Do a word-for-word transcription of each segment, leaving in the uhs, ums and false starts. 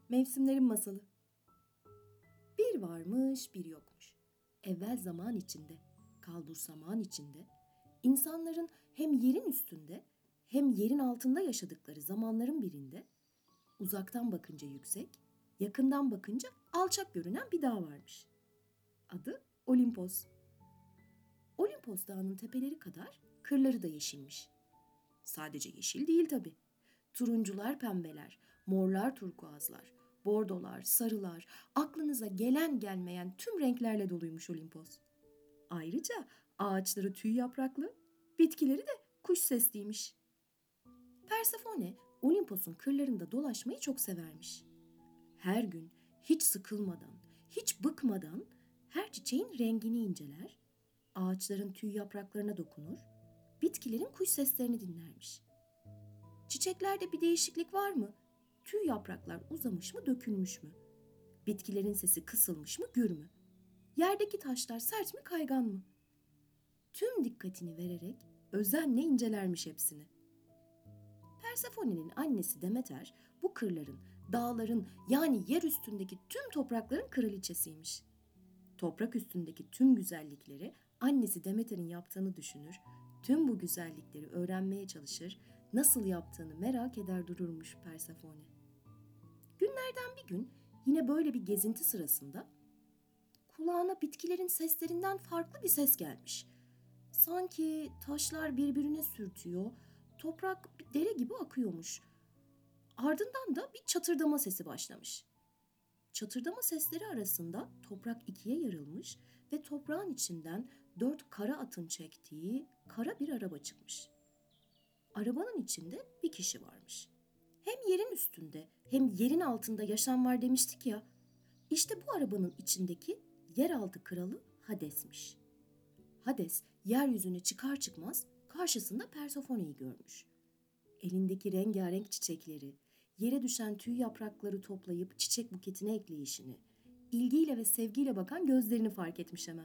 Mevsimlerin Masalı. Bir varmış, bir yokmuş. Evvel zaman içinde, kalbur zaman içinde, insanların hem yerin üstünde hem yerin altında yaşadıkları zamanların birinde, uzaktan bakınca yüksek, yakından bakınca alçak görünen bir dağ varmış. Adı Olimpos. Olimpos dağının tepeleri kadar kırları da yeşilmiş. Sadece yeşil değil tabii. Turuncular pembeler, morlar turkuazlar, bordolar, sarılar, aklınıza gelen gelmeyen tüm renklerle doluymuş Olimpos. Ayrıca ağaçları tüy yapraklı, bitkileri de kuş sesliymiş. Persefone Olimpos'un kırlarında dolaşmayı çok severmiş. Her gün hiç sıkılmadan, hiç bıkmadan her çiçeğin rengini inceler, ağaçların tüy yapraklarına dokunur, bitkilerin kuş seslerini dinlermiş. Çiçeklerde bir değişiklik var mı? Tüy yapraklar uzamış mı, dökülmüş mü? Bitkilerin sesi kısılmış mı, gür mü? Yerdeki taşlar sert mi, kaygan mı? Tüm dikkatini vererek özenle incelermiş hepsini. Persefone'nin annesi Demeter bu kırların, dağların yani yer üstündeki tüm toprakların kraliçesiymiş. Toprak üstündeki tüm güzellikleri annesi Demeter'in yaptığını düşünür, tüm bu güzellikleri öğrenmeye çalışır, nasıl yaptığını merak eder dururmuş Persefone. Günlerden bir gün yine böyle bir gezinti sırasında kulağına bitkilerin seslerinden farklı bir ses gelmiş. Sanki taşlar birbirine sürtüyor, toprak bir dere gibi akıyormuş. Ardından da bir çatırdama sesi başlamış. Çatırdama sesleri arasında toprak ikiye yarılmış ve toprağın içinden dört kara atın çektiği kara bir araba çıkmış. Arabanın içinde bir kişi varmış. Hem yerin üstünde hem yerin altında yaşam var demiştik ya. İşte bu arabanın içindeki yeraltı kralı Hades'miş. Hades yeryüzüne çıkar çıkmaz karşısında Persefone'yi görmüş. Elindeki rengarenk çiçekleri, yere düşen tüy yaprakları toplayıp çiçek buketine ekleyişini, ilgiyle ve sevgiyle bakan gözlerini fark etmiş hemen.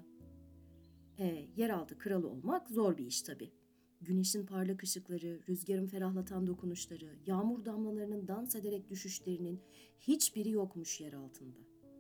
E, yeraltı kralı olmak zor bir iş tabii. Güneşin parlak ışıkları, rüzgarın ferahlatan dokunuşları, yağmur damlalarının dans ederek düşüşlerinin hiçbiri yokmuş yer altında.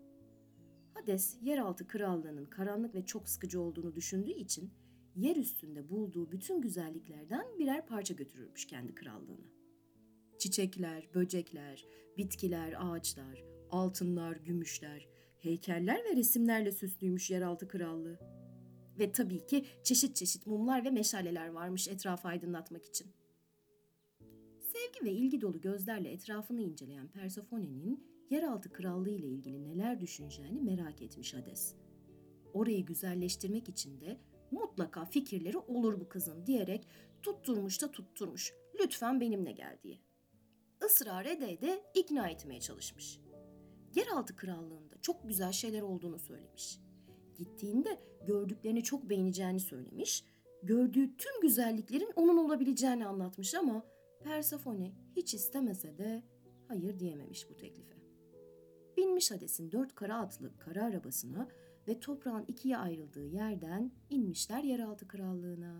Hades, yeraltı krallığının karanlık ve çok sıkıcı olduğunu düşündüğü için yer üstünde bulduğu bütün güzelliklerden birer parça götürürmüş kendi krallığına. Çiçekler, böcekler, bitkiler, ağaçlar, altınlar, gümüşler, heykeller ve resimlerle süslüymüş yeraltı krallığı. Ve tabii ki çeşit çeşit mumlar ve meşaleler varmış etrafı aydınlatmak için. Sevgi ve ilgi dolu gözlerle etrafını inceleyen Persefone'nin yeraltı krallığı ile ilgili neler düşüneceğini merak etmiş Hades. Orayı güzelleştirmek için de mutlaka fikirleri olur bu kızın diyerek tutturmuş da tutturmuş. Lütfen benimle gel diye. Israr ede ede ikna etmeye çalışmış. Yeraltı krallığında çok güzel şeyler olduğunu söylemiş. Gittiğinde gördüklerini çok beğeneceğini söylemiş. Gördüğü tüm güzelliklerin onun olabileceğini anlatmış ama Persefone hiç istemese de hayır diyememiş bu teklife. Binmiş Hades'in dört kara atlı kara arabasına ve toprağın ikiye ayrıldığı yerden inmişler yeraltı krallığına.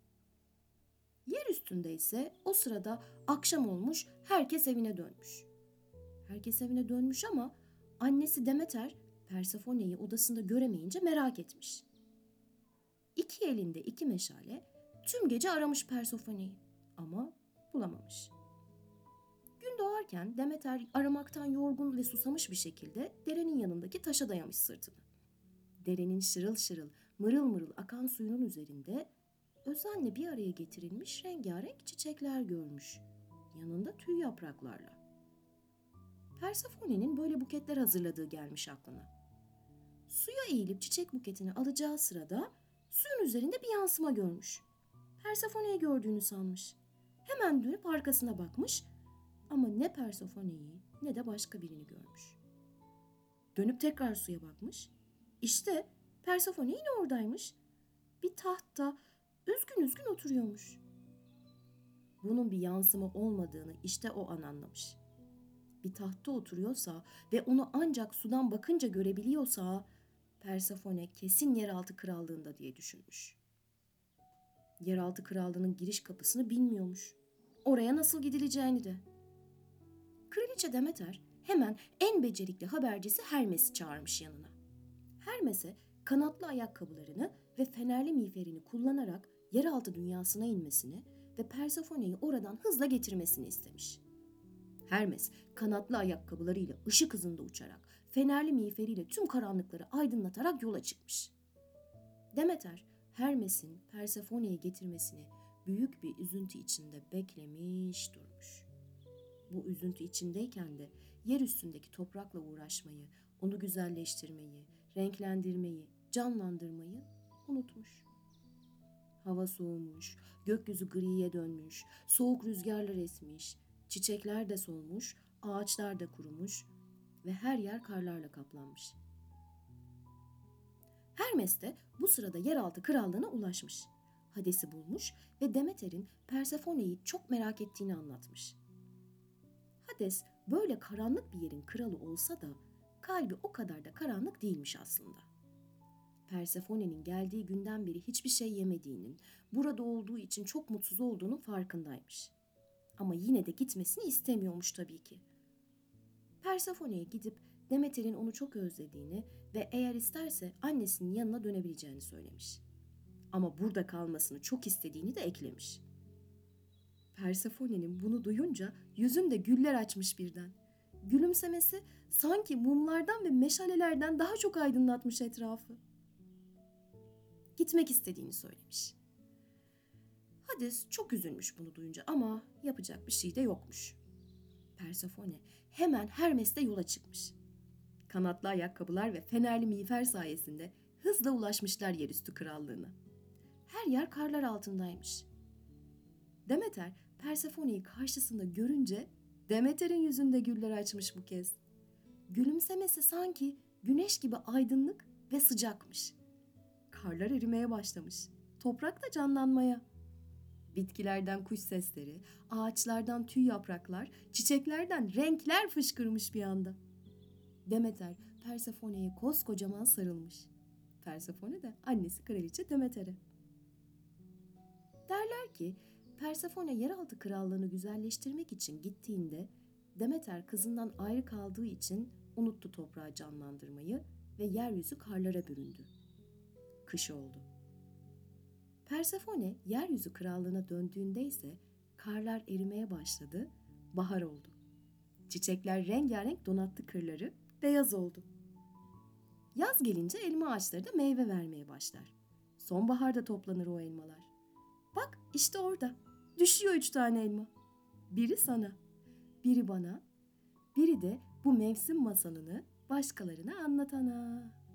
Yer üstünde ise o sırada akşam olmuş, herkes evine dönmüş. Herkes evine dönmüş ama annesi Demeter Persefone'yi odasında göremeyince merak etmiş. İki elinde iki meşale tüm gece aramış Persefone'yi ama bulamamış. Gün doğarken Demeter aramaktan yorgun ve susamış bir şekilde derenin yanındaki taşa dayamış sırtını. Derenin şırıl şırıl, mırıl mırıl akan suyunun üzerinde özenle bir araya getirilmiş rengarenk çiçekler görmüş. Yanında tüy yapraklarla. Persefone'nin böyle buketler hazırladığı gelmiş aklına. Suya eğilip çiçek buketini alacağı sırada suyun üzerinde bir yansıma görmüş. Persefone'yi gördüğünü sanmış. Hemen dönüp arkasına bakmış ama ne Persefone'yi ne de başka birini görmüş. Dönüp tekrar suya bakmış. İşte Persefone yine oradaymış. Bir tahtta üzgün üzgün oturuyormuş. Bunun bir yansıma olmadığını işte o an anlamış. Bir tahtta oturuyorsa ve onu ancak sudan bakınca görebiliyorsa Persefone kesin yeraltı krallığında diye düşünmüş. Yeraltı krallığının giriş kapısını bilmiyormuş. Oraya nasıl gidileceğini de. Kraliçe Demeter hemen en becerikli habercisi Hermes'i çağırmış yanına. Hermes'e kanatlı ayakkabılarını ve fenerli miğferini kullanarak yeraltı dünyasına inmesini ve Persephone'yi oradan hızla getirmesini istemiş. Hermes kanatlı ayakkabılarıyla ışık hızında uçarak, fenerli miğferiyle tüm karanlıkları aydınlatarak yola çıkmış. Demeter, Hermes'in Persephone'yi getirmesini büyük bir üzüntü içinde beklemiş durmuş. Bu üzüntü içindeyken de yer üstündeki toprakla uğraşmayı, onu güzelleştirmeyi, renklendirmeyi, canlandırmayı unutmuş. Hava soğumuş, gökyüzü griye dönmüş, soğuk rüzgarlar esmiş, çiçekler de solmuş, ağaçlar da kurumuş ve her yer karlarla kaplanmış. Hermes de bu sırada yeraltı krallığına ulaşmış. Hades'i bulmuş ve Demeter'in Persephone'yi çok merak ettiğini anlatmış. Hades böyle karanlık bir yerin kralı olsa da kalbi o kadar da karanlık değilmiş aslında. Persephone'nin geldiği günden beri hiçbir şey yemediğinin, burada olduğu için çok mutsuz olduğunun farkındaymış. Ama yine de gitmesini istemiyormuş tabii ki. Persephone'ye gidip Demeter'in onu çok özlediğini ve eğer isterse annesinin yanına dönebileceğini söylemiş. Ama burada kalmasını çok istediğini de eklemiş. Persephone'nin bunu duyunca yüzünde güller açmış birden. Gülümsemesi sanki mumlardan ve meşalelerden daha çok aydınlatmış etrafı. Gitmek istediğini söylemiş. Hades çok üzülmüş bunu duyunca ama yapacak bir şey de yokmuş. Persephone hemen Hermes'le yola çıkmış. Kanatlı ayakkabılar ve fenerli miğfer sayesinde hızla ulaşmışlar yerüstü krallığına. Her yer karlar altındaymış. Demeter Persephone'yi karşısında görünce Demeter'in yüzünde güller açmış bu kez. Gülümsemesi sanki güneş gibi aydınlık ve sıcakmış. Karlar erimeye başlamış. Toprak da canlanmaya. Bitkilerden kuş sesleri, ağaçlardan tüy yapraklar, çiçeklerden renkler fışkırmış bir anda. Demeter Persephone'ye koskocaman sarılmış. Persephone de annesi kraliçe Demeter'e. Derler ki Persephone yeraltı krallığını güzelleştirmek için gittiğinde Demeter kızından ayrı kaldığı için unuttu toprağı canlandırmayı ve yeryüzü karlara büründü. Kış oldu. Persephone yeryüzü krallığına döndüğünde ise karlar erimeye başladı, bahar oldu. Çiçekler rengarenk donattı kırları, beyaz oldu. Yaz gelince elma ağaçları da meyve vermeye başlar. Sonbaharda toplanır o elmalar. Bak işte orada, düşüyor üç tane elma. Biri sana, biri bana, biri de bu mevsim masalını başkalarına anlatana.